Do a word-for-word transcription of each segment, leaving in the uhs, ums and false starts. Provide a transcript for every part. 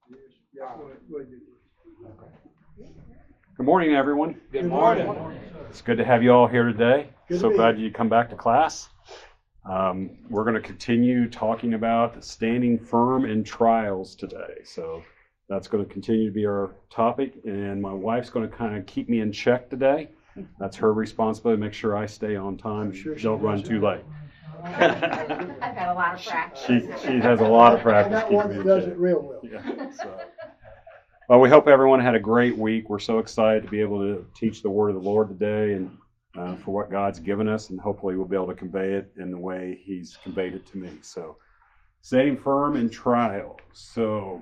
Good morning, everyone. Good morning. It's good to have you all here today. Good so to be glad here. you come back to class. Um, we're going to continue talking about standing firm in trials today. So that's going to continue to be our topic, and my wife's going to kind of keep me in check today. That's her responsibility, make sure I stay on time, Sure she don't run does. too late. I've had a lot of practice. She, she has a lot of I practice got keeping one me that in does check. it real well. Yeah, so. Well, we hope everyone had a great week. We're so excited to be able to teach the Word of the Lord today and uh, for what God's given us, and hopefully we'll be able to convey it in the way He's conveyed it to me. So, staying firm in trial. So,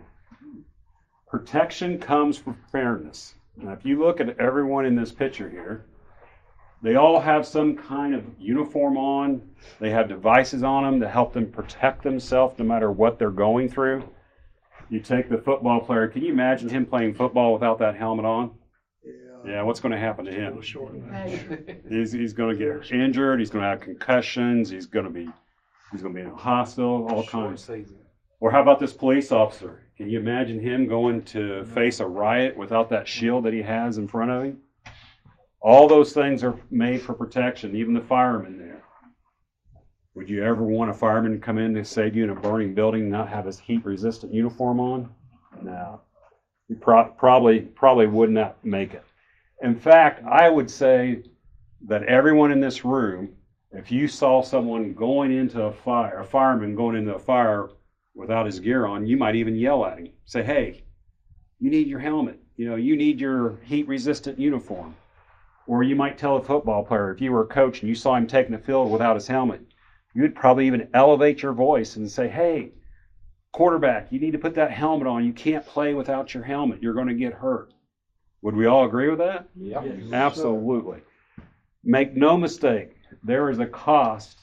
protection comes from fairness. Now, if you look at everyone in this picture here, they all have some kind of uniform on. They have devices on them to help them protect themselves no matter what they're going through. You take the football player. Can you imagine him playing football without that helmet on? Yeah. Yeah, what's going to happen to A him? little short match. He's he's going to get injured. He's going to have concussions. He's going to be he's going to be in a hospital. All kinds. Or how about this police officer? Can you imagine him going to face a riot without that shield that he has in front of him? All those things are made for protection. Even the fireman there. Would you ever want a fireman to come in to save you in a burning building and not have his heat-resistant uniform on? No. You pro- probably probably would not make it. In fact, I would say that everyone in this room, if you saw someone going into a fire, a fireman going into a fire without his gear on, you might even yell at him. Say, hey, you need your helmet. You know, you need your heat-resistant uniform. Or you might tell a football player, if you were a coach and you saw him taking the field without his helmet, you'd probably even elevate your voice and say, hey, quarterback, you need to put that helmet on. You can't play without your helmet. You're going to get hurt. Would we all agree with that? Yep. Yes, Absolutely. Make no mistake, there is a cost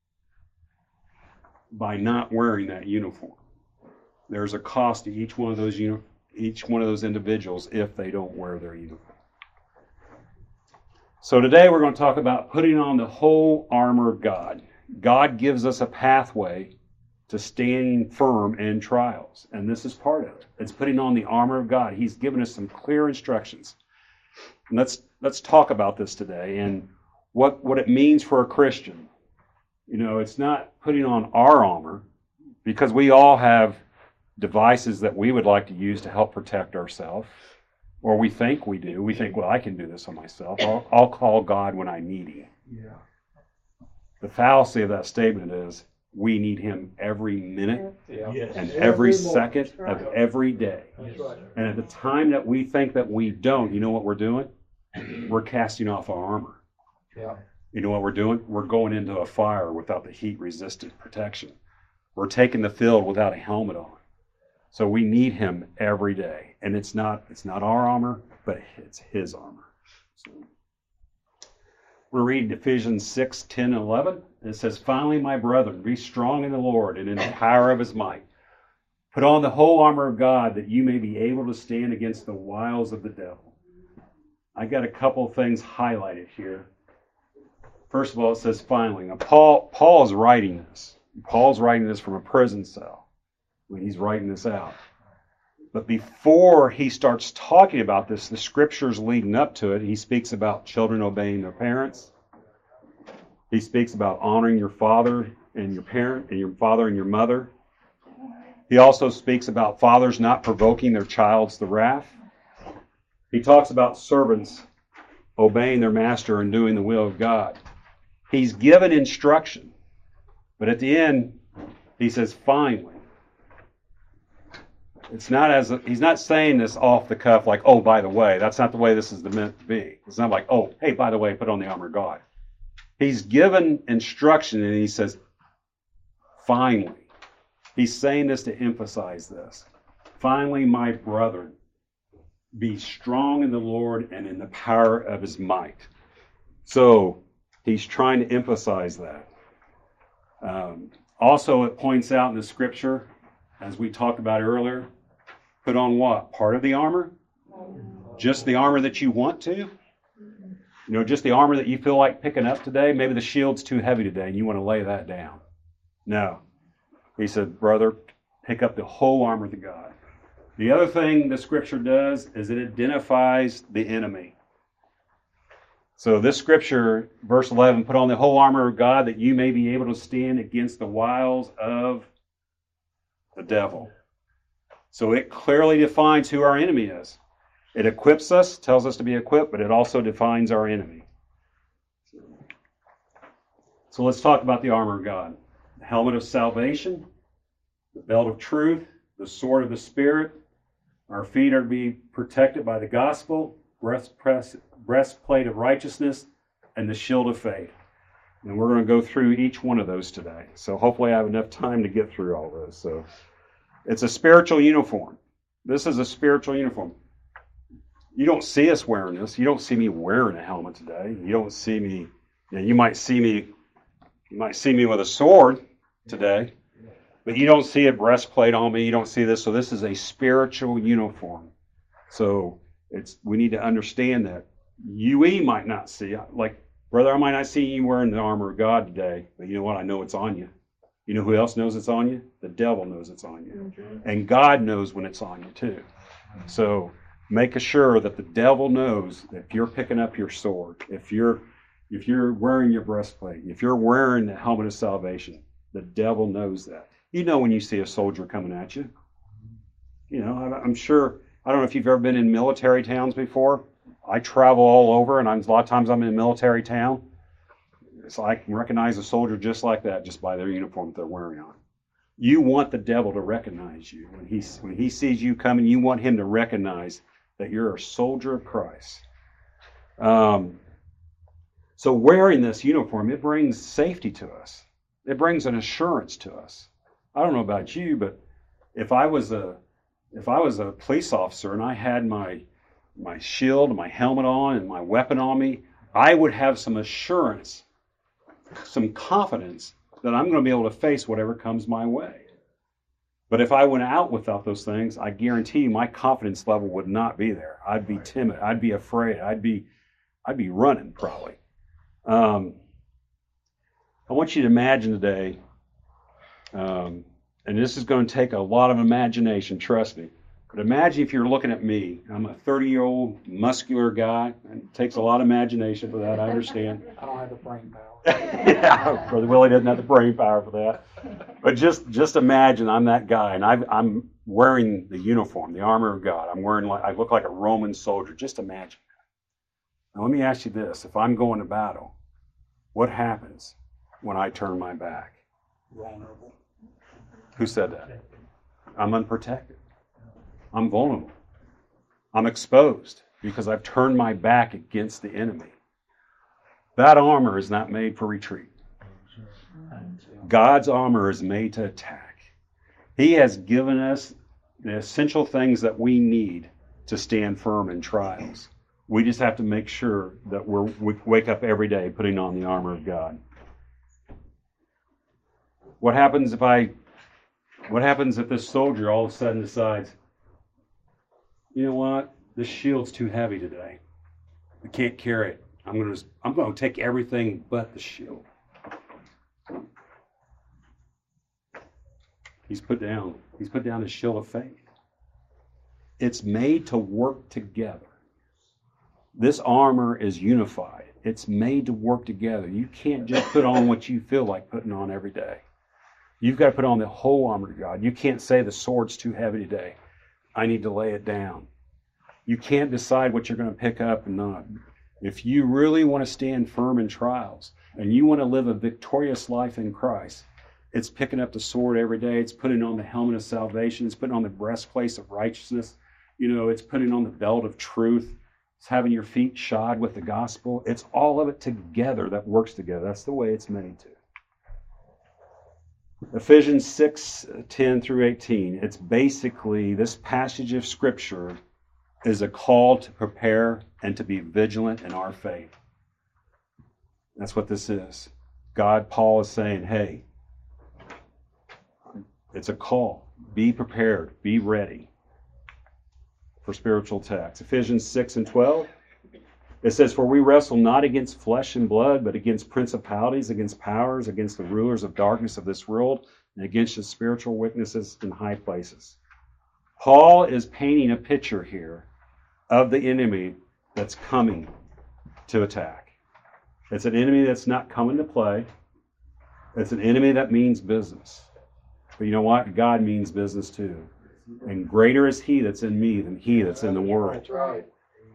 by not wearing that uniform. There's a cost to each one of those uni- each one of those individuals if they don't wear their uniform. So today we're going to talk about putting on the whole armor of God. God gives us a pathway to standing firm in trials, and this is part of it. It's putting on the armor of God. He's given us some clear instructions. And let's let's talk about this today and what, what it means for a Christian. You know, it's not putting on our armor, because we all have devices that we would like to use to help protect ourselves, or we think we do. We think, well, I can do this on myself. I'll, I'll call God when I need Him. Yeah. The fallacy of that statement is we need Him every minute Yes. and Every every moment. second of every day. That's right. And at the time that we think that we don't, you know what we're doing? We're casting off our armor. Yeah. You know what we're doing? We're going into a fire without the heat-resistant protection. We're taking the field without a helmet on. So we need Him every day. And it's not it's not our armor, but it's His armor. So we're reading Ephesians six, ten, and eleven. It says, finally, my brethren, be strong in the Lord and in the power of His might. Put on the whole armor of God that you may be able to stand against the wiles of the devil. I got a couple of things highlighted here. First of all, it says finally. Now, Paul, Paul is writing this. Paul's writing this from a prison cell when he's writing this out. But before he starts talking about this, the scriptures leading up to it, he speaks about children obeying their parents. He speaks about honoring your father and your parent and your father and your mother. He also speaks about fathers not provoking their child's the wrath. He talks about servants obeying their master and doing the will of God. He's given instruction, but at the end, he says, finally. It's not as a, he's not saying this off the cuff like, oh, by the way, that's not the way this is meant to be. It's not like, oh, hey, by the way, put on the armor of God. He's given instruction and he says, finally. He's saying this to emphasize this. Finally, my brethren, be strong in the Lord and in the power of His might. So he's trying to emphasize that. Um, also, it points out in the scripture, as we talked about earlier, put on what? Part of the armor? Just the armor that you want to? You know, just the armor that you feel like picking up today? Maybe the shield's too heavy today and you want to lay that down. No. He said, brother, pick up the whole armor of God. The other thing the scripture does is it identifies the enemy. So this scripture, verse eleven, put on the whole armor of God that you may be able to stand against the wiles of the devil. So it clearly defines who our enemy is. It equips us, tells us to be equipped, but it also defines our enemy. So let's talk about the armor of God. The helmet of salvation, the belt of truth, the sword of the Spirit. Our feet are to be protected by the gospel, breastplate of righteousness, and the shield of faith. And we're going to go through each one of those today. So hopefully I have enough time to get through all those. So it's a spiritual uniform. This is a spiritual uniform. You don't see us wearing this. You don't see me wearing a helmet today. You don't see me, you know, you might see me, you might see me with a sword today, but you don't see a breastplate on me. You don't see this. So this is a spiritual uniform. So it's, we need to understand that. You we might not see, like, brother, I might not see you wearing the armor of God today, but you know what? I know it's on you. You know who else knows it's on you? The devil knows it's on you. Mm-hmm. And God knows when it's on you too. So make sure that the devil knows that if you're picking up your sword, if you're if you're wearing your breastplate, if you're wearing the helmet of salvation, the devil knows that. You know when you see a soldier coming at you. You know, I'm sure, I don't know if you've ever been in military towns before. I travel all over, and I'm, a lot of times I'm in a military town. So I can recognize a soldier just like that, just by their uniform that they're wearing on. You want the devil to recognize you. When he, when he sees you coming, you want him to recognize that you're a soldier of Christ. Um, so wearing this uniform, it brings safety to us. It brings an assurance to us. I don't know about you, but if I was a if I was a police officer and I had my my shield, my helmet on, and my weapon on me, I would have some assurance, some confidence that I'm going to be able to face whatever comes my way. But if I went out without those things, I guarantee you my confidence level would not be there. I'd be timid. I'd be afraid. I'd be, I'd be running probably. Um, I want you to imagine today, um, and this is going to take a lot of imagination, trust me. But imagine if you're looking at me. I'm a thirty-year-old muscular guy. And it takes a lot of imagination for that, I understand. I don't have the brain power. Yeah, Brother Willie doesn't have the brain power for that. But just just imagine I'm that guy, and I've, I'm wearing the uniform, the armor of God. I'm wearing like I look like a Roman soldier. Just imagine that. Now let me ask you this: if I'm going to battle, what happens when I turn my back? Vulnerable. Who said that? I'm unprotected. I'm vulnerable. I'm exposed because I've turned my back against the enemy. That armor is not made for retreat. God's armor is made to attack. He has given us the essential things that we need to stand firm in trials. We just have to make sure that we're, we wake up every day putting on the armor of God. What happens if I, what happens if this soldier all of a sudden decides, you know what, this shield's too heavy today. I can't carry it. I'm going to I'm going to take everything but the shield. He's put down he's put down his shield of faith. It's made to work together. This armor is unified. It's made to work together. You can't just put on what you feel like putting on every day. You've got to put on the whole armor of God. You can't say the sword's too heavy today. I need to lay it down. You can't decide what you're going to pick up and not. If you really want to stand firm in trials and you want to live a victorious life in Christ, it's picking up the sword every day. It's putting on the helmet of salvation. It's putting on the breastplate of righteousness. You know, it's putting on the belt of truth. It's having your feet shod with the gospel. It's all of it together that works together. That's the way it's made to. Ephesians six, ten through eighteen. It's basically, this passage of Scripture is a call to prepare and to be vigilant in our faith. That's what this is. God, Paul is saying, hey, it's a call. Be prepared. Be ready for spiritual attacks. Ephesians six and twelve. It says, for we wrestle not against flesh and blood, but against principalities, against powers, against the rulers of darkness of this world, and against the spiritual wickednesses in high places. Paul is painting a picture here of the enemy that's coming to attack. It's an enemy that's not coming to play. It's an enemy that means business. But you know what? God means business too. And greater is he that's in me than he that's in the world. That's right.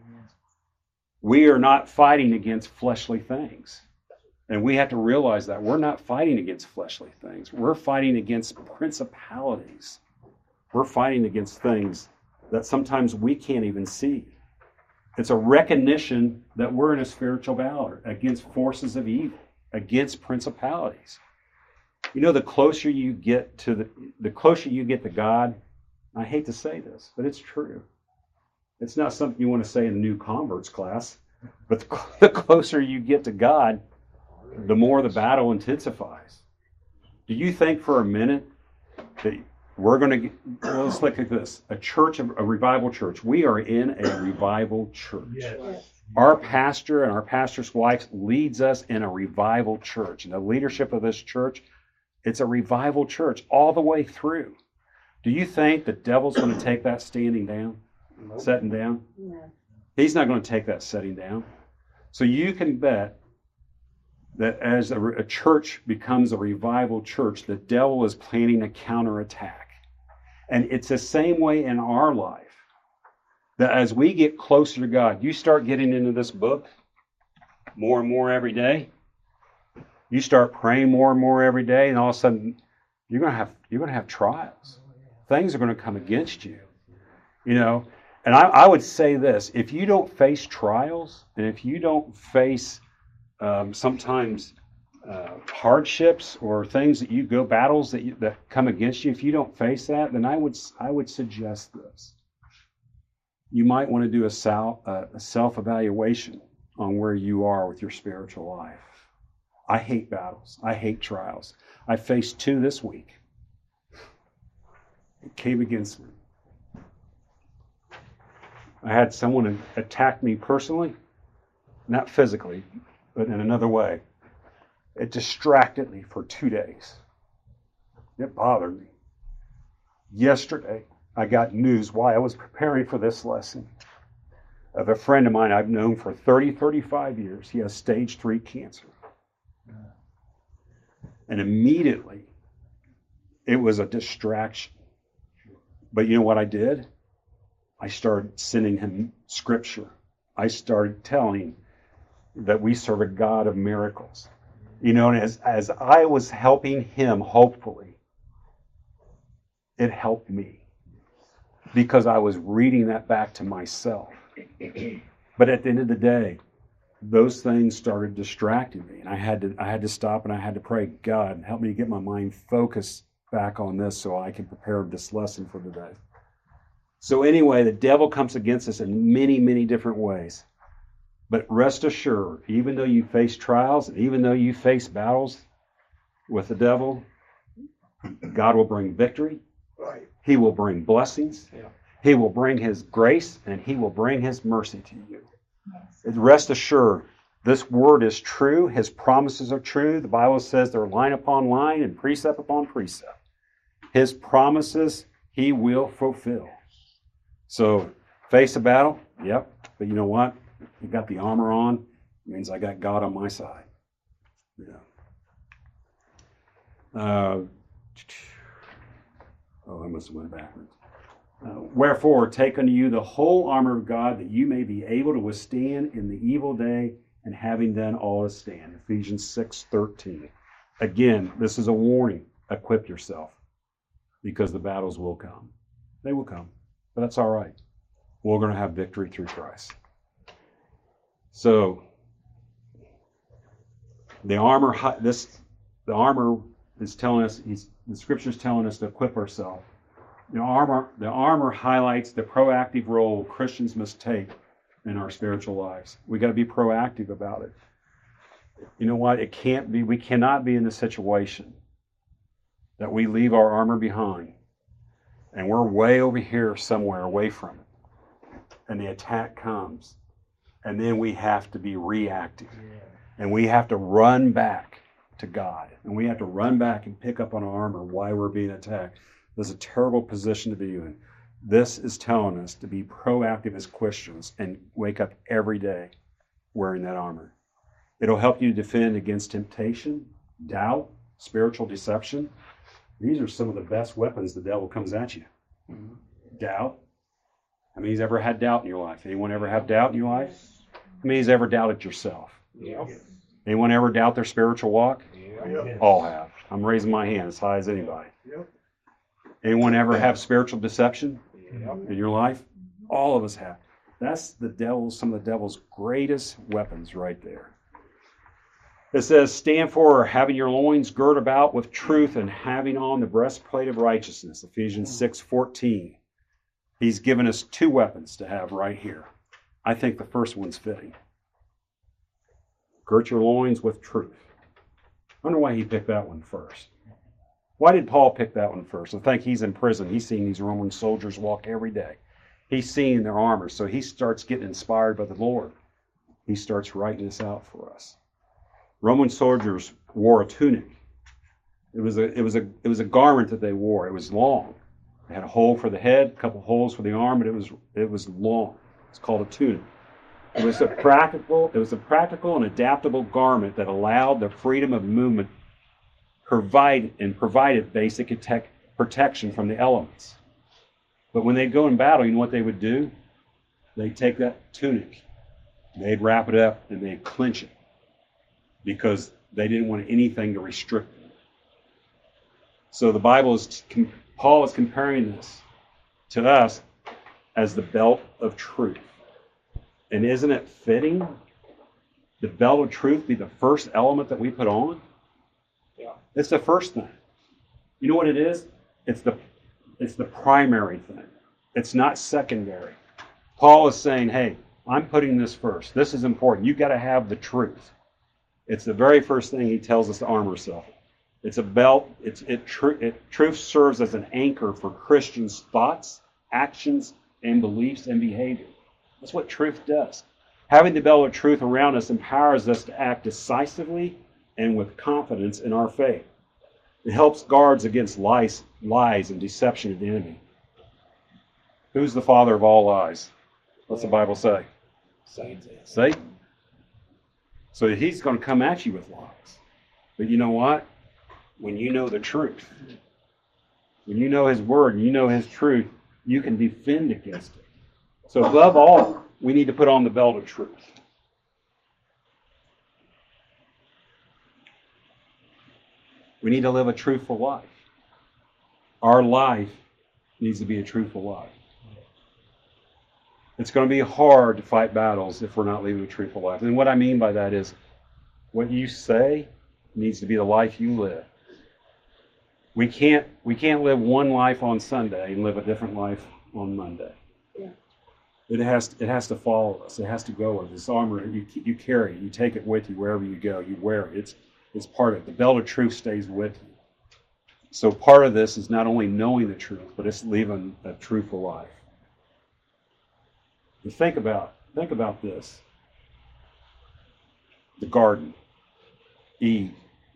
We are not fighting against fleshly things. And we have to realize that we're not fighting against fleshly things. We're fighting against principalities. We're fighting against things that sometimes we can't even see. It's a recognition that we're in a spiritual battle against forces of evil, against principalities. You know, the closer you get to the, the closer you get to God, I hate to say this, but it's true. It's not something you want to say in the new converts class, but the closer you get to God, the more the battle intensifies. Do you think for a minute that we're going to get, well, let's look at this, a church, a revival church. We are in a revival church. Yes. Our pastor and our pastor's wife leads us in a revival church. And the leadership of this church, it's a revival church all the way through. Do you think the devil's going to take that standing down, Nope. setting down? No. He's not going to take that setting down. So you can bet that as a, a church becomes a revival church, the devil is planning a counterattack. And it's the same way in our life. That as we get closer to God, you start getting into this book more and more every day. You start praying more and more every day, and all of a sudden you're going to have you're going to have trials. Things are going to come against you. You know, and I, I would say this: if you don't face trials, and if you don't face um, sometimes uh, hardships or things that you go battles that you, that come against you, if you don't face that, then I would I would suggest this. You might want to do a, sal, uh, a self-evaluation on where you are with your spiritual life. I hate battles. I hate trials. I faced two this week. It came against me. I had someone attack me personally, not physically, but in another way. It distracted me for two days. It bothered me. Yesterday, I got news while I was preparing for this lesson of a friend of mine I've known for thirty, thirty-five years. He has stage three cancer. And immediately, it was a distraction. But you know what I did? I started sending him scripture. I started telling him that we serve a God of miracles. You know, and as, as I was helping him, hopefully, it helped me. Because I was reading that back to myself. But at the end of the day, those things started distracting me. And I had to I had to stop and I had to pray, God, help me to get my mind focused back on this so I can prepare this lesson for today. So anyway, the devil comes against us in many, many different ways. But rest assured, even though you face trials, and even though you face battles with the devil, God will bring victory. Right. He will bring blessings. Yeah. He will bring his grace, and he will bring his mercy to you. Rest assured, this word is true. His promises are true. The Bible says they're line upon line and precept upon precept. His promises, he will fulfill. So, face a battle? Yep. But you know what? You got the armor on. It means I got God on my side. Yeah. Uh, oh, I must have went backwards. Uh, Wherefore, take unto you the whole armor of God, that you may be able to withstand in the evil day, and having done all to stand. Ephesians six thirteen. Again, this is a warning. Equip yourself, because the battles will come. They will come, but that's all right. We're going to have victory through Christ. So, the armor. This the armor is telling us. He's, the Scripture is telling us to equip ourselves. The armor, the armor highlights the proactive role Christians must take in our spiritual lives. We got to be proactive about it. You know what? It can't be. We cannot be in the situation that we leave our armor behind, and we're way over here somewhere away from it, and the attack comes, and then we have to be reactive, and we have to run back to God, and we have to run back and pick up on our armor while we're being attacked. This is a terrible position to be in. This is telling us to be proactive as Christians and wake up every day wearing that armor. It'll help you defend against temptation, doubt, spiritual deception. These are some of the best weapons the devil comes at you. Mhm. Doubt. How many's ever had doubt in your life? Anyone ever have doubt in your life? How many's ever doubted yourself? Yep. Anyone ever doubt their spiritual walk? Yep. All have. I'm raising my hand as high as anybody. Yep. Anyone ever have spiritual deception Yep. in your life? All of us have. That's the devil's, some of the devil's greatest weapons right there. It says, stand for having your loins girt about with truth and having on the breastplate of righteousness. Ephesians six fourteen. He's given us two weapons to have right here. I think the first one's fitting. Girt your loins with truth. I wonder why he picked that one first. Why did Paul pick that one first? I think he's in prison. He's seen these Roman soldiers walk every day. He's seen their armor, so he starts getting inspired by the Lord. He starts writing this out for us. Roman soldiers wore a tunic. It was a, it was a, it was a garment that they wore. It was long. It had a hole for the head, a couple holes for the arm, but it was, it was long. It's called a tunic. It was a practical, it was a practical and adaptable garment that allowed the freedom of movement, provide and provided basic attack, protection from the elements. But when they'd go in battle, you know what they would do? They'd take that tunic, they'd wrap it up, and they'd clench it because they didn't want anything to restrict them. So the Bible is, Paul is comparing this to us as the belt of truth. And isn't it fitting the belt of truth be the first element that we put on? Yeah. It's the first thing. You know what it is? It's the it's the primary thing. It's not secondary. Paul is saying, hey, I'm putting this first. This is important. You've got to have the truth. It's the very first thing he tells us to arm ourselves. It's a belt. It's it, tr- it truth serves as an anchor for Christians' thoughts, actions, and beliefs and behavior. That's what truth does. Having the belt of truth around us empowers us to act decisively and with confidence in our faith. It helps guards against lies, lies and deception of the enemy. Who's the father of all lies? What's the Bible say? Satan. Satan. So he's going to come at you with lies. But you know what? When you know the truth, when you know his word and you know his truth, you can defend against it. So above all, we need to put on the belt of truth. We need to live a truthful life. Our life needs to be a truthful life. It's going to be hard to fight battles if we're not living a truthful life. And what I mean by that is what you say needs to be the life you live. We can't we can't live one life on Sunday and live a different life on Monday. Yeah. It has it has to follow us. It has to go with this armor. You you carry it. You take it with you wherever you go. You wear it. It's it's part of it. The belt of truth stays with you. So part of this is not only knowing the truth, but it's living a truthful life. And think about think about this. The garden, Eve.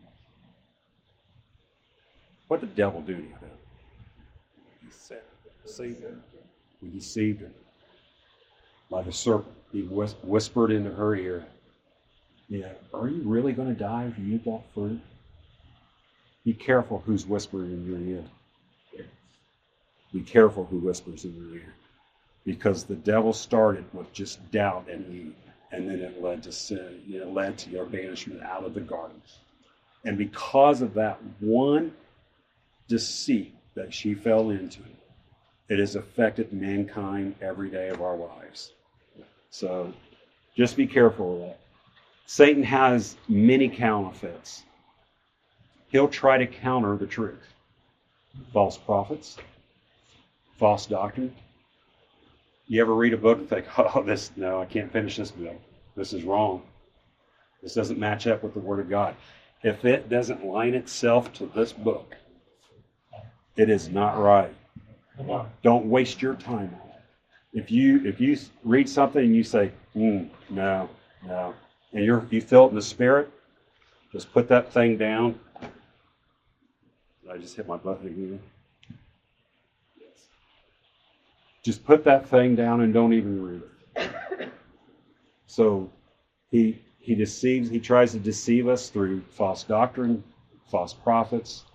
What did the devil do to you? He said, see them. He deceived her. Like a serpent, he whis- whispered into her ear, yeah, are you really going to die if you eat that fruit? Be careful who's whispering in your ear. Be careful who whispers in your ear. Because the devil started with just doubt and Eve, and then it led to sin. It led to your banishment out of the garden. And because of that one deceit that she fell into, it has affected mankind every day of our lives. So just be careful of that. Satan has many counterfeits. He'll try to counter the truth. False prophets, false doctrine. You ever read a book and think, oh, this, no, I can't finish this book. This is wrong. This doesn't match up with the Word of God. If it doesn't line itself to this book, it is not right. Come on. Don't waste your time on it. If you if you read something and you say, mm, no, no, and you're you feel it in the spirit, just put that thing down. Did I just hit my button again? Yes. Just put that thing down and don't even read it. So he he deceives, he tries to deceive us through false doctrine, false prophets,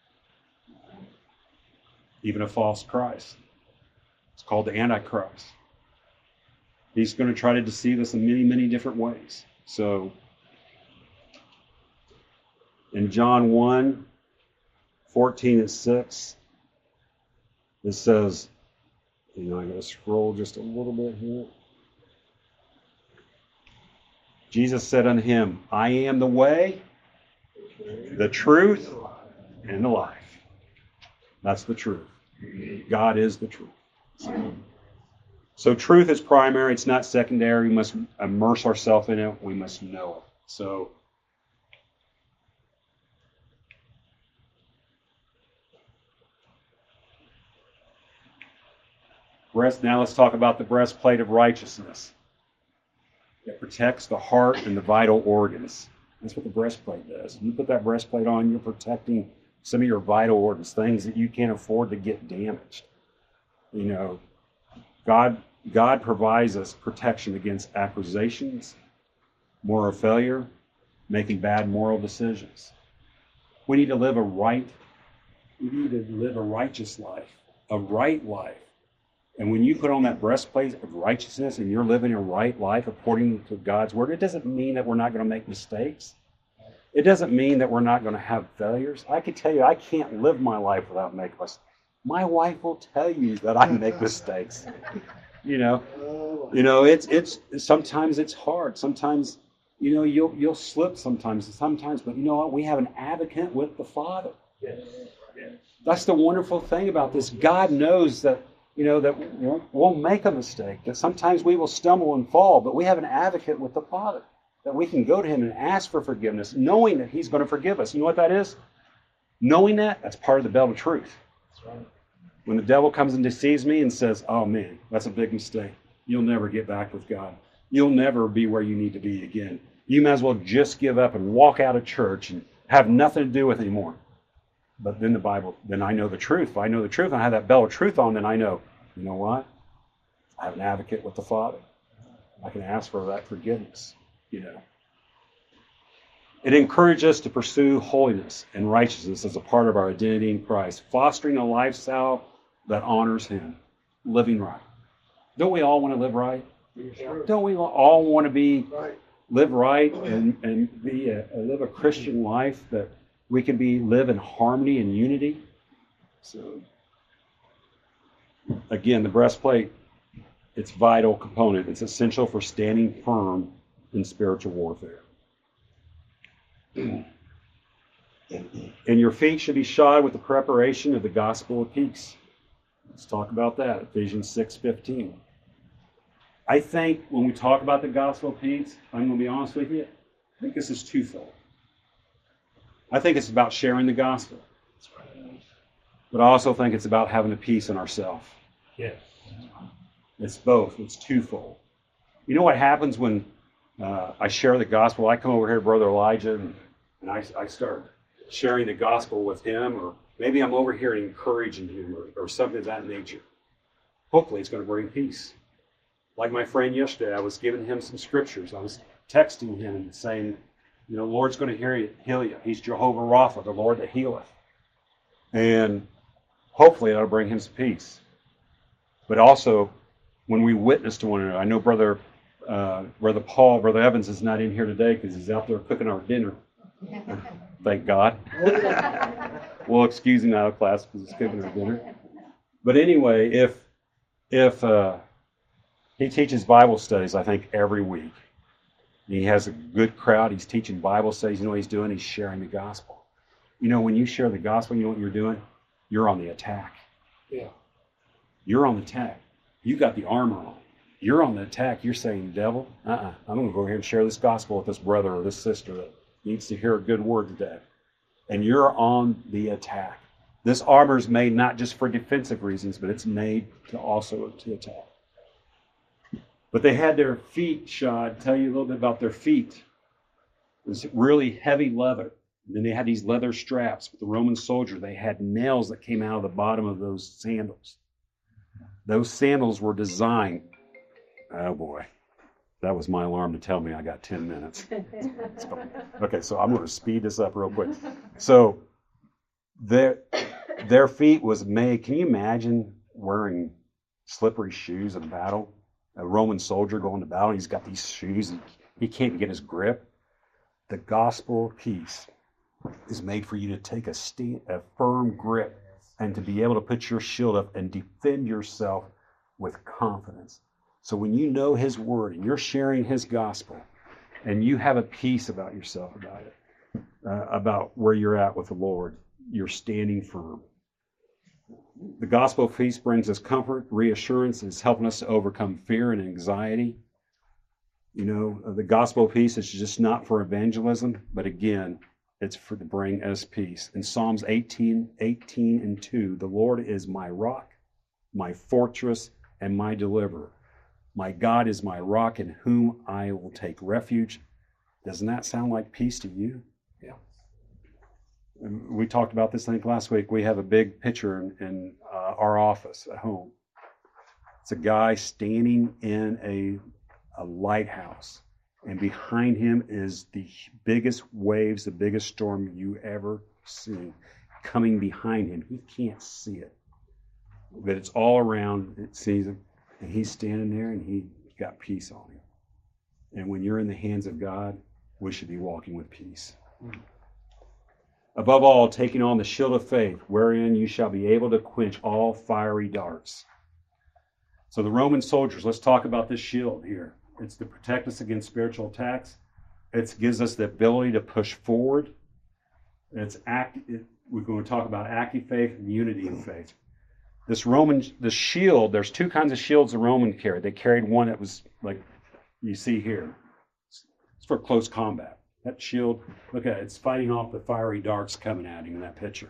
even a false Christ. It's called the Antichrist. He's going to try to deceive us in many, many different ways. So in John one, fourteen and six, it says, you know, I'm going to scroll just a little bit here. Jesus said unto him, I am the way, the truth, and the life. That's the truth. God is the truth. So, so truth is primary. It's not secondary. We must immerse ourselves in it. We must know it. So breast. Now let's talk about the breastplate of righteousness. It protects the heart and the vital organs. That's what the breastplate does. You put that breastplate on, you're protecting some of your vital organs, things that you can't afford to get damaged. You know, God, God provides us protection against accusations, moral failure, making bad moral decisions. We need to live a right, we need to live a righteous life, a right life. And when you put on that breastplate of righteousness and you're living a right life according to God's word, it doesn't mean that we're not going to make mistakes. It doesn't mean that we're not going to have failures. I can tell you, I can't live my life without making mistakes. My wife will tell you that I make mistakes. You know, you know, it's it's sometimes it's hard. Sometimes, you know, you'll you'll slip sometimes, sometimes. But you know what? We have an advocate with the Father. Yes. Yes. That's the wonderful thing about this. God knows that. You know, that we'll make a mistake, that sometimes we will stumble and fall, but we have an advocate with the Father, that we can go to him and ask for forgiveness, knowing that he's going to forgive us. You know what that is? Knowing that, that's part of the belt of truth. That's right. When the devil comes and deceives me and says, oh man, that's a big mistake. You'll never get back with God. You'll never be where you need to be again. You might as well just give up and walk out of church and have nothing to do with it anymore. But then the Bible, then I know the truth. If I know the truth and I have that belt of truth on, then I know, you know what? I have an advocate with the Father. I can ask for that forgiveness, you know. It encourages us to pursue holiness and righteousness as a part of our identity in Christ, fostering a lifestyle that honors him, living right. Don't we all want to live right? Don't we all want to be live right and, and be a, live a Christian life that we can be live in harmony and unity? So again, the breastplate, it's a vital component. It's essential for standing firm in spiritual warfare. And your feet should be shod with the preparation of the gospel of peace. Let's talk about that, Ephesians six fifteen. I think when we talk about the gospel of peace, I'm going to be honest with you, I think this is twofold. I think it's about sharing the gospel. But I also think it's about having a peace in ourselves. Yes. It's both. It's twofold. You know what happens when uh, I share the gospel? I come over here to Brother Elijah, and, and I, I start sharing the gospel with him, or maybe I'm over here encouraging him, or, or something of that nature. Hopefully it's going to bring peace. Like my friend yesterday, I was giving him some scriptures. I was texting him and saying, you know, the Lord's going to hear you, heal you. He's Jehovah Rapha, the Lord that healeth. And hopefully that'll bring him some peace. But also, when we witness to one another, I know Brother uh, Brother Paul, Brother Evans is not in here today because he's out there cooking our dinner. Thank God. We'll excuse him out of class because he's cooking our dinner. But anyway, if if uh, he teaches Bible studies, I think, every week. He has a good crowd. He's teaching Bible studies. You know what he's doing? He's sharing the gospel. You know, when you share the gospel, you know what you're doing? You're on the attack. Yeah. You're on the attack. You got the armor on. You're on the attack. You're saying, devil, uh-uh, I'm going to go here and share this gospel with this brother or this sister that needs to hear a good word today. And you're on the attack. This armor is made not just for defensive reasons, but it's made to also to attack. But they had their feet shod. Tell you a little bit about their feet. It was really heavy leather. And then they had these leather straps. With the Roman soldier, they had nails that came out of the bottom of those sandals. Those sandals were designed, oh boy, that was my alarm to tell me I got ten minutes. Okay, so I'm going to speed this up real quick. So their, their feet was made, can you imagine wearing slippery shoes in battle? A Roman soldier going to battle, he's got these shoes, and he can't get his grip. The gospel of peace is made for you to take a, stand, a firm grip and to be able to put your shield up and defend yourself with confidence. So when you know his word and you're sharing his gospel and you have a peace about yourself about it, uh, about where you're at with the Lord, you're standing firm. The gospel of peace brings us comfort, reassurance, and it's helping us to overcome fear and anxiety. You know, the gospel of peace is just not for evangelism, but again, it's for to bring us peace. In Psalms eighteen, eighteen and two, the Lord is my rock, my fortress, and my deliverer. My God is my rock in whom I will take refuge. Doesn't that sound like peace to you? Yeah. And we talked about this, I think, last week. We have a big picture in, in uh, our office at home. It's a guy standing in a, a lighthouse. And behind him is the biggest waves, the biggest storm you ever seen coming behind him. He can't see it. But it's all around. It sees him. And he's standing there and he's got peace on him. And when you're in the hands of God, we should be walking with peace. Mm. Above all, taking on the shield of faith, wherein you shall be able to quench all fiery darts. So the Roman soldiers, let's talk about this shield here. It's to protect us against spiritual attacks. It gives us the ability to push forward. It's act. It, we're going to talk about active faith and unity of faith. This Roman, the shield, there's two kinds of shields the Roman carried. They carried one that was like you see here. It's for close combat. That shield, look at it, it's fighting off the fiery darts coming at him in that picture.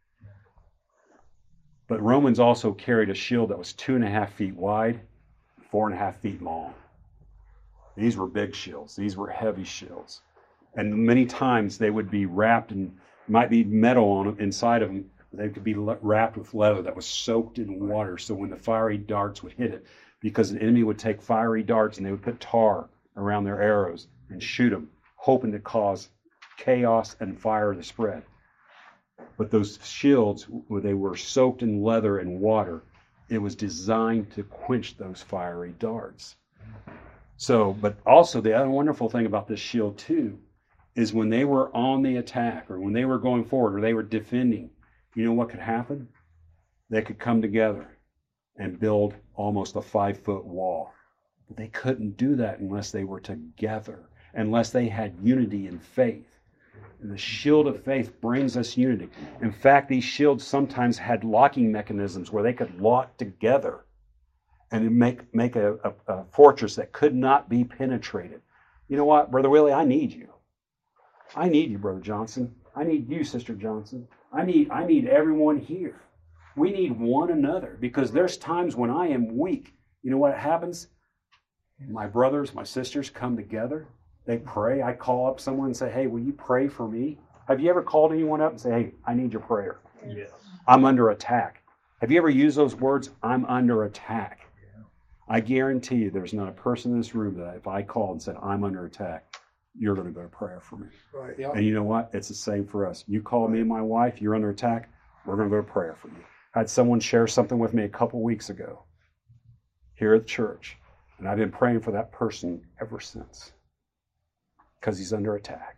But Romans also carried a shield that was two and a half feet wide, four and a half feet long. These were big shields. These were heavy shields. And many times they would be wrapped in, might be metal on them, inside of them. They could be wrapped with leather that was soaked in water. So when the fiery darts would hit it, because an enemy would take fiery darts and they would put tar around their arrows and shoot them, hoping to cause chaos and fire to spread. But those shields, they were soaked in leather and water. It was designed to quench those fiery darts. So, but also the other wonderful thing about this shield too, is when they were on the attack or when they were going forward or they were defending, you know what could happen? They could come together and build almost a five foot wall. But they couldn't do that unless they were together, unless they had unity in faith. And the shield of faith brings us unity. In fact, these shields sometimes had locking mechanisms where they could lock together and make, make a, a, a fortress that could not be penetrated. You know what, Brother Willie, I need you. I need you, Brother Johnson. I need you, Sister Johnson. I need, I need everyone here. We need one another because there's times when I am weak. You know what happens? My brothers, my sisters come together. They pray. I call up someone and say, hey, will you pray for me? Have you ever called anyone up and say, hey, I need your prayer? Yes. I'm under attack. Have you ever used those words? I'm under attack. I guarantee you there's not a person in this room that if I called and said, I'm under attack, you're going to go to prayer for me. Right. Yeah. And you know what? It's the same for us. You call me and my wife, you're under attack, we're going to go to prayer for you. I had someone share something with me a couple weeks ago here at the church, and I've been praying for that person ever since because he's under attack.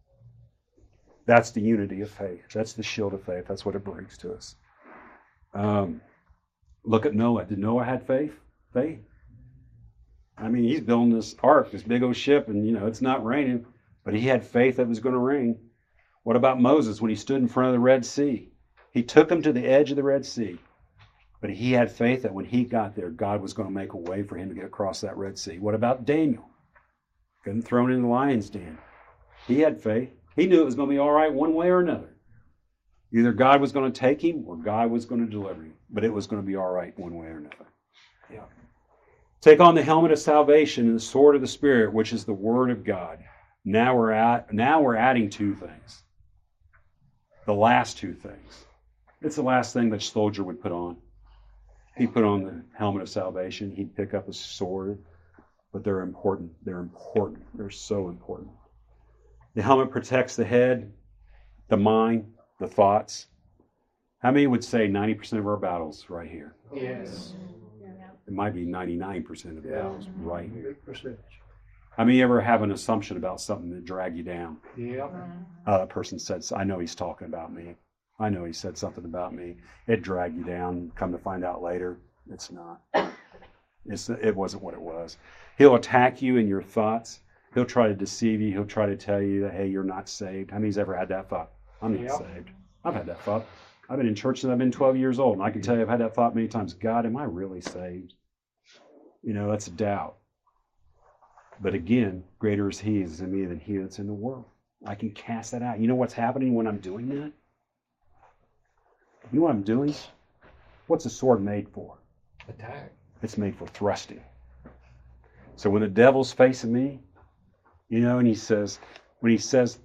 That's the unity of faith. That's the shield of faith. That's what it brings to us. Um, look at Noah. Did Noah have faith? Faith. I mean, he's building this ark, this big old ship, and, you know, it's not raining, but he had faith that it was going to rain. What about Moses when he stood in front of the Red Sea? He took him to the edge of the Red Sea, but he had faith that when he got there, God was going to make a way for him to get across that Red Sea. What about Daniel? Getting thrown in the lion's den. He had faith. He knew it was going to be all right one way or another. Either God was going to take him or God was going to deliver him, but it was going to be all right one way or another. Yeah. Take on the helmet of salvation and the sword of the Spirit, which is the Word of God. Now we're at, now we're adding two things. The last two things. It's the last thing that soldier would put on. He put on the helmet of salvation. He'd pick up a sword. But they're important. They're important. They're so important. The helmet protects the head, the mind, the thoughts. How many would say ninety percent of our battles right here? Yes. It might be ninety-nine percent of the Yeah. battles right here. Big percentage. How many ever have an assumption about something that drag you down? Yeah. Uh, that person said, I know he's talking about me. I know he said something about me. It dragged you down. Come to find out later, it's not. It's, it wasn't what it was. He'll attack you in your thoughts. He'll try to deceive you. He'll try to tell you that, hey, you're not saved. How many's ever had that thought? I'm not Yep. saved. I've had that thought. I've been in church since I've been twelve years old, and I can tell you I've had that thought many times. God, am I really saved? You know, that's a doubt. But again, greater is he that's in me than he that's in the world. I can cast that out. You know what's happening when I'm doing that? You know what I'm doing? What's a sword made for? Attack. It's made for thrusting. So when the devil's facing me, you know, and he says, when he says,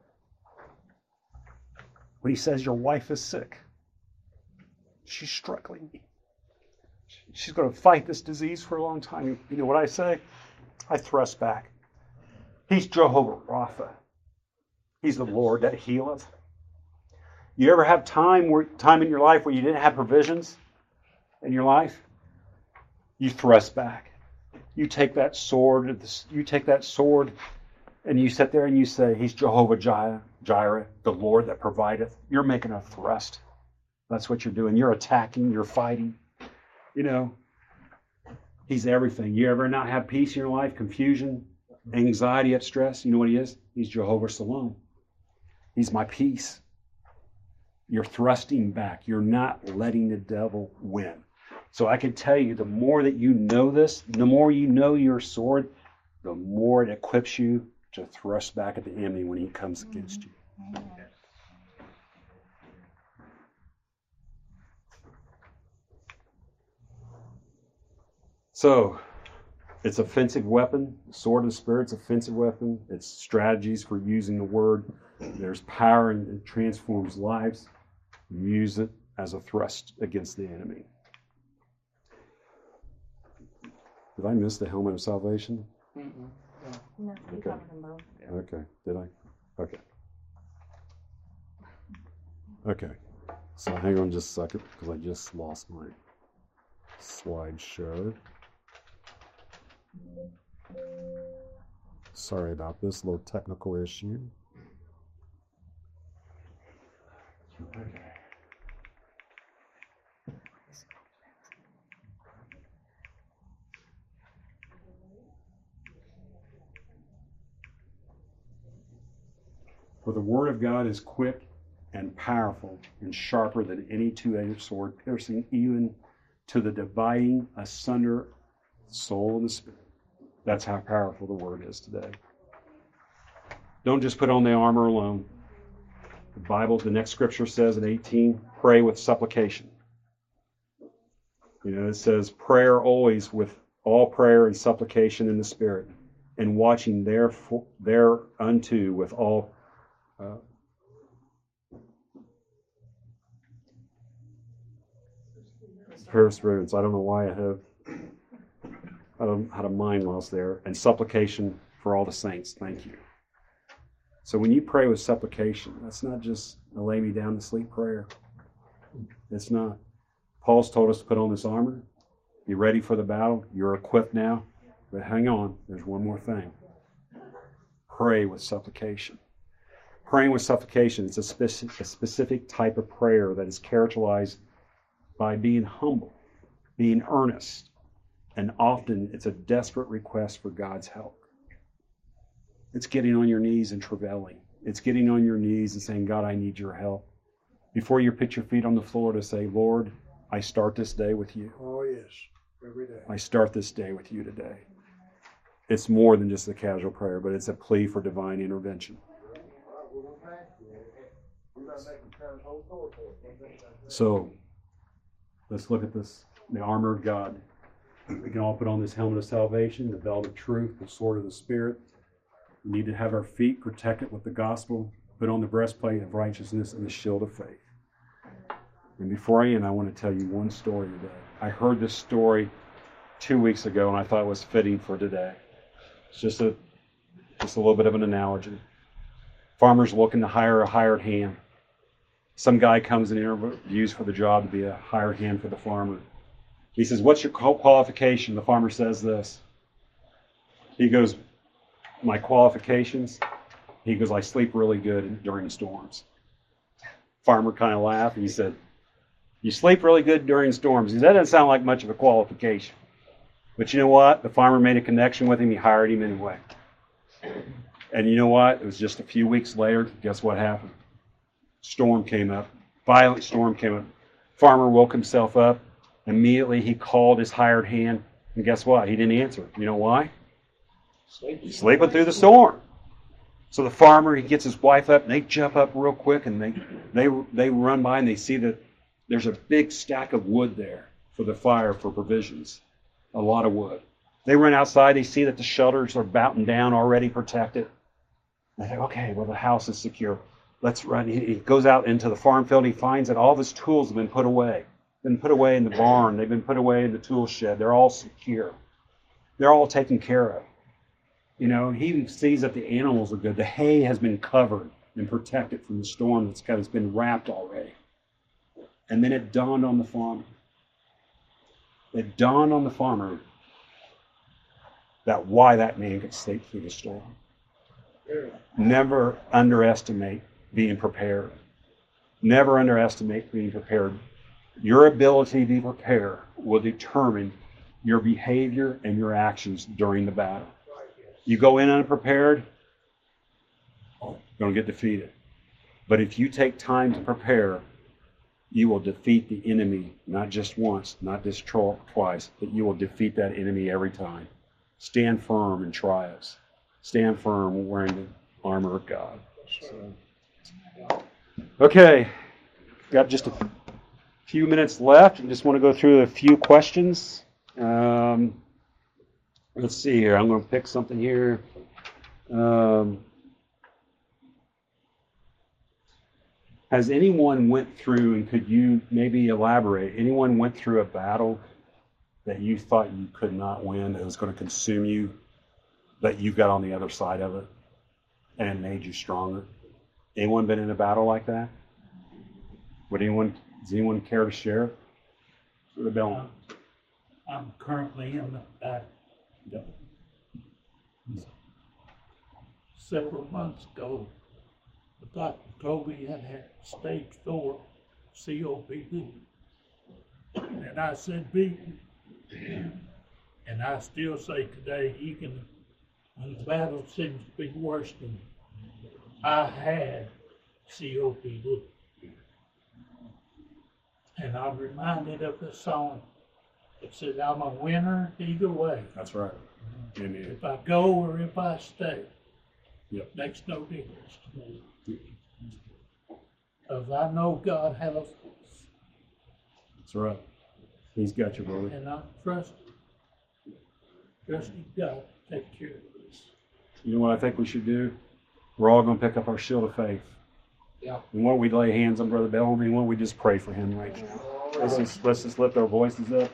when he says your wife is sick, she's struggling. She's going to fight this disease for a long time. You know what I say? I thrust back. He's Jehovah Rapha. He's the Lord that healeth. You ever have time where time in your life where you didn't have provisions in your life? You thrust back. You take that sword, you take that sword, and you sit there and you say, he's Jehovah Jireh, Jireh, the Lord that provideth. You're making a thrust. That's what you're doing. You're attacking, you're fighting. You know, he's everything. You ever not have peace in your life, confusion, anxiety, at stress? You know what he is? He's Jehovah Shalom. He's my peace. You're thrusting back. You're not letting the devil win. So I can tell you, the more that you know this, the more you know your sword, the more it equips you to thrust back at the enemy when he comes against you. So, it's offensive weapon. The sword of the Spirit's offensive weapon. It's strategies for using the word. There's power and it transforms lives. Use it as a thrust against the enemy. Did I miss the helmet of salvation? Mm-mm. No, you Okay. covered them both. Okay. Did I? Okay. Okay. So hang on just a second because I just lost my slideshow. Sorry about this little technical issue. Okay. For the word of God is quick and powerful and sharper than any two-edged sword, piercing even to the dividing asunder soul and the spirit. That's how powerful the word is today. Don't just put on the armor alone. The Bible, the next scripture says in eighteen, pray with supplication. You know, it says prayer always with all prayer and supplication in the spirit, and watching therefore thereunto with all uh, perseverance. I don't know why I have I don't had a mind loss there. And supplication for all the saints. Thank you. So when you pray with supplication, that's not just a lay me down to sleep prayer. It's not. Paul's told us to put on this armor. Be ready for the battle. You're equipped now. But hang on, there's one more thing. Pray with supplication. Praying with supplication is a specific, a specific type of prayer that is characterized by being humble, being earnest, and often it's a desperate request for God's help. It's getting on your knees and travailing. It's getting on your knees and saying, God, I need your help. Before you put your feet on the floor to say, Lord, I start this day with you. Oh, yes. Every day. I start this day with you today. It's more than just a casual prayer, but it's a plea for divine intervention. So, let's look at this. The armor of God. We can all put on this helmet of salvation, the belt of truth, the sword of the Spirit. We need to have our feet protected with the gospel, put on the breastplate of righteousness and the shield of faith. And before I end, I want to tell you one story today. I heard this story two weeks ago, and I thought it was fitting for today. It's just a, just a little bit of an analogy. Farmer's looking to hire a hired hand. Some guy comes and interviews for the job to be a hired hand for the farmer. He says, "What's your qualification?" The farmer says this. He goes, "My qualifications?" He goes, "I sleep really good during storms." Farmer kind of laughed and he said, "You sleep really good during storms." He said, "That doesn't sound like much of a qualification." But you know what? The farmer made a connection with him. He hired him anyway. And you know what? It was just a few weeks later. Guess what happened? Storm came up. Violent storm came up. Farmer woke himself up. Immediately he called his hired hand. And guess what? He didn't answer. You know why? Sleeping. Sleeping through the storm. So the farmer, he gets his wife up, and they jump up real quick, and they they they run by, and they see that there's a big stack of wood there for the fire for provisions. A lot of wood. They run outside. They see that the shelters are batten down, already protected. They think, okay, well, the house is secure. Let's run. He, he goes out into the farm field. He finds that all of his tools have been put away. Been put away in the barn. They've been put away in the tool shed. They're all secure. They're all taken care of. You know, he even sees that the animals are good. The hay has been covered and protected from the storm that's kind of been wrapped already. And then it dawned on the farmer. It dawned on the farmer that why that man could sleep through the storm. Never underestimate being prepared. Never underestimate being prepared. Your ability to be prepared will determine your behavior and your actions during the battle. You go in unprepared, you're going to get defeated. But if you take time to prepare, you will defeat the enemy, not just once, not just twice, but you will defeat that enemy every time. Stand firm in trials. Stand firm wearing the armor of God. So, okay, got just a few minutes left. I just want to go through a few questions. Um, let's see here. I'm going to pick something here. Um, has anyone went through, and could you maybe elaborate, anyone went through a battle that you thought you could not win, that was going to consume you, that you got on the other side of it, and it made you stronger? Anyone been in a battle like that? Would anyone, does anyone care to share? The bell. Um, I'm currently in the battle. Yep. Several months ago, the doctor told me I had stage four C O P D. And I said, beaten. And I still say today, even when the battle seems to be worse than me, I had C O P D. And I'm reminded of the song that said, I'm a winner either way. That's right. Amen. If I go or if I stay, Yep. makes no difference to me. Because I know God has us, That's right. He's got you, brother. and I trust, trusting God to take care of this. You know what I think we should do? We're all going to pick up our shield of faith. Yeah. And why don't we lay hands on Brother Bellamy? Why don't we just pray for him right now? Let's just, let's just lift our voices up.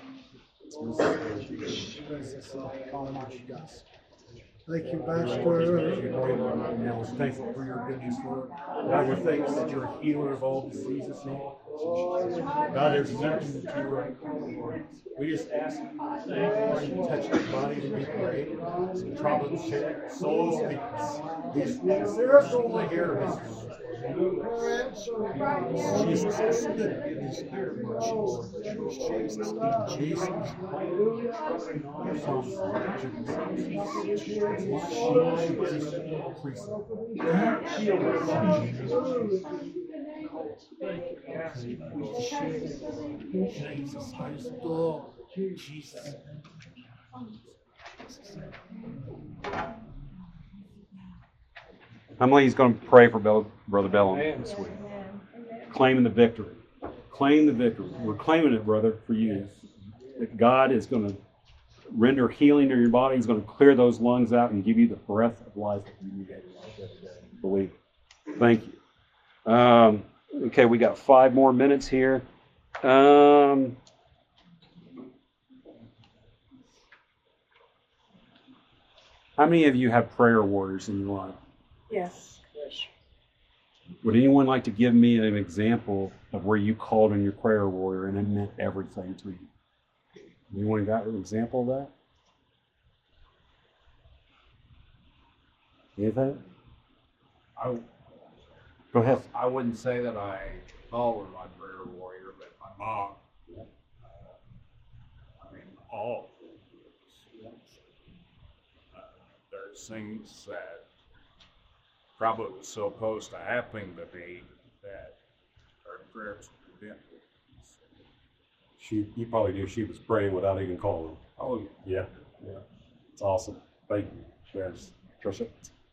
Thank you, Pastor. Now we're thankful for your goodness, Lord. God, we're thankful that you're a healer of all diseases, Lord. God, there's nothing that you are. We just ask that you touch the bodies of people right? Troubled souls, these spiritual hair of us. Jesus is good. He's here. Jesus. In Jesus. Jesus, Jesus. Emily's going to pray for Bell, Brother Bellamy this week. Claiming the victory. Claim the victory. We're claiming it, brother, for you. That God is going to render healing to your body. He's going to clear those lungs out and give you the breath of life that you need. Believe it. Thank you. Um, okay, we got five more minutes here. Um, how many of you have prayer warriors in your life? Yes. Yes. Would anyone like to give me an example of where you called on your prayer warrior and it meant everything to you? Anyone got an example of that? Anything? I, Go ahead. I wouldn't say that I call her my prayer warrior, but my mom, uh, I mean, all uh, there's things that probably was supposed to happen to me that her prayers didn't. She, you probably knew she was praying without even calling. Oh, Yeah, yeah. It's awesome. Thank you. Yes. Trisha?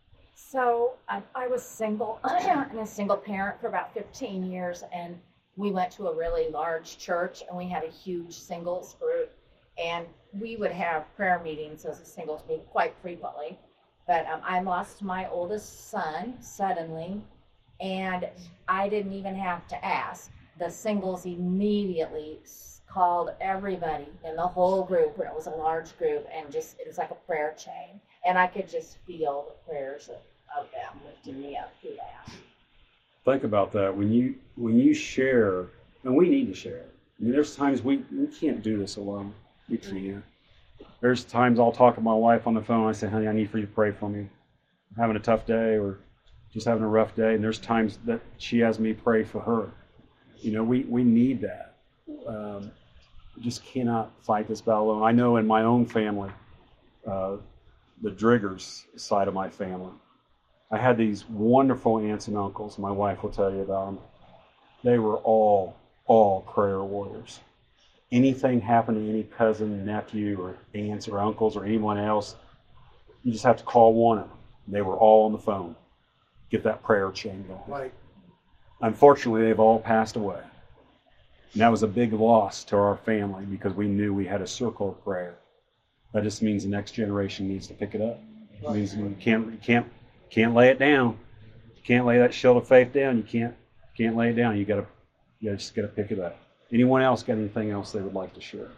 So um, I was single and a single parent for about fifteen years, and we went to a really large church, and we had a huge singles group, and we would have prayer meetings as a singles group quite frequently. But um, I lost my oldest son suddenly, and I didn't even have to ask. The singles immediately called everybody in the whole group, it was a large group, and just it was like a prayer chain, and I could just feel the prayers of, of them lifting me up through that. Think about that. When you when you share, and we need to share. I mean, there's times we, we can't do this alone. We can't. There's times I'll talk to my wife on the phone. I say, honey, I need for you to pray for me. I'm having a tough day or just having a rough day. And there's times that she has me pray for her. You know, we, we need that. Um, we just cannot fight this battle alone. I know in my own family, uh, the Driggers side of my family, I had these wonderful aunts and uncles. My wife will tell you about them. They were all, all prayer warriors. Anything happened to any cousin, nephew, or aunts or uncles or anyone else, you just have to call one of them. They were all on the phone. Get that prayer chain going. Right. Unfortunately, they've all passed away. And that was a big loss to our family because we knew we had a circle of prayer. That just means the next generation needs to pick it up. It means you can't, you can't, can't lay it down. You can't lay that shield of faith down. You can't, can't lay it down. You gotta, you just gotta pick it up. Anyone else got anything else they would like to share?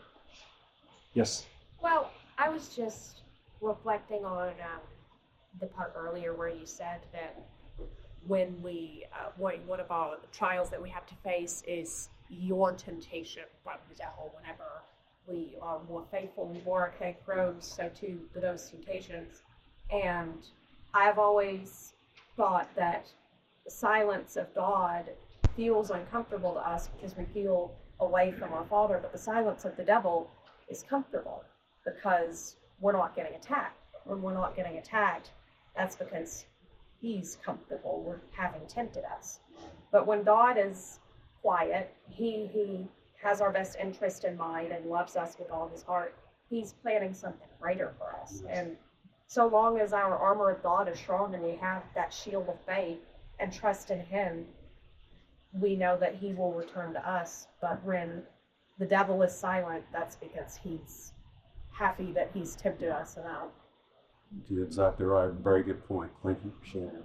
Yes. Well, I was just reflecting on um, the part earlier where you said that when we, uh, one, one of our trials that we have to face is your temptation from the devil. Whenever we are more faithful and more cake grows, so too do those temptations. And I've always thought that the silence of God feels uncomfortable to us because we feel away from our Father, but the silence of the devil is comfortable because we're not getting attacked. When we're not getting attacked, that's because he's comfortable with having tempted us. But when God is quiet, he who has our best interest in mind and loves us with all his heart, he's planning something greater for us. And so long as our armor of God is strong and we have that shield of faith and trust in him, we know that he will return to us. But when the devil is silent, that's because he's happy that he's tempted us enough. You're exactly right. Very good point. Thank you for sharing.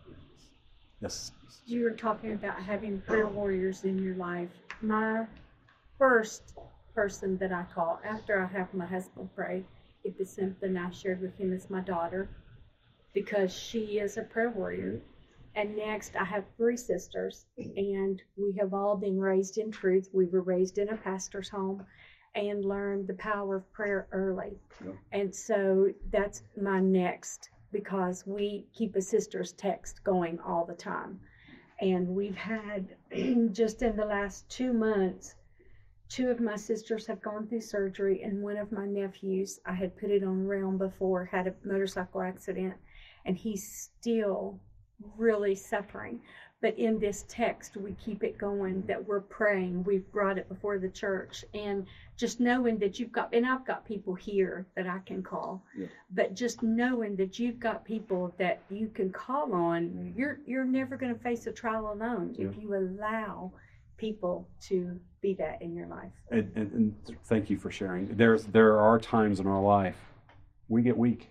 Yes. You were talking about having prayer warriors in your life. My first person that I call after I have my husband pray, it was something I shared with him as my daughter because she is a prayer warrior. And next, I have three sisters, and we have all been raised in truth. We were raised in a pastor's home and learned the power of prayer early. Yeah. And so that's my next, because we keep a sister's text going all the time. And we've had, just in the last two months, two of my sisters have gone through surgery, and one of my nephews, I had put it on realm before, had a motorcycle accident, and he's still really suffering. But in this text, we keep it going, that we're praying. We've brought it before the church, and just knowing that you've got, and I've got people here that I can call, Yeah. but just knowing that you've got people that you can call on, you're you're never going to face a trial alone if Yeah. you allow people to be that in your life. And, and, and thank you for sharing. There's there are times in our life we get weak.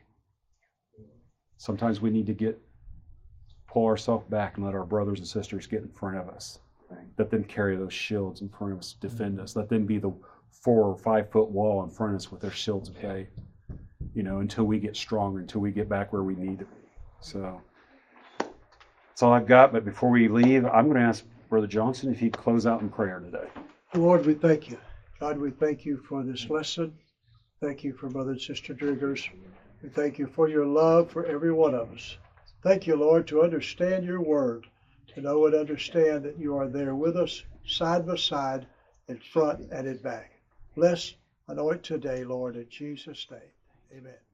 Sometimes we need to get pull ourselves back and let our brothers and sisters get in front of us Right. Let them carry those shields in front of us, defend us. Let them be the four or five foot wall in front of us with their shields of faith, you know, until we get stronger, until we get back where we need to be. So that's all I've got. But before we leave, I'm going to ask Brother Johnson if he'd close out in prayer today. Lord, we thank you. God, we thank you for this lesson. Thank you for Brother and Sister Driggers. We thank you for your love for every one of us. Thank you, Lord, to understand your word, to know and understand that you are there with us, side by side, in front and in back. Bless, anoint today, Lord, in Jesus' name. Amen.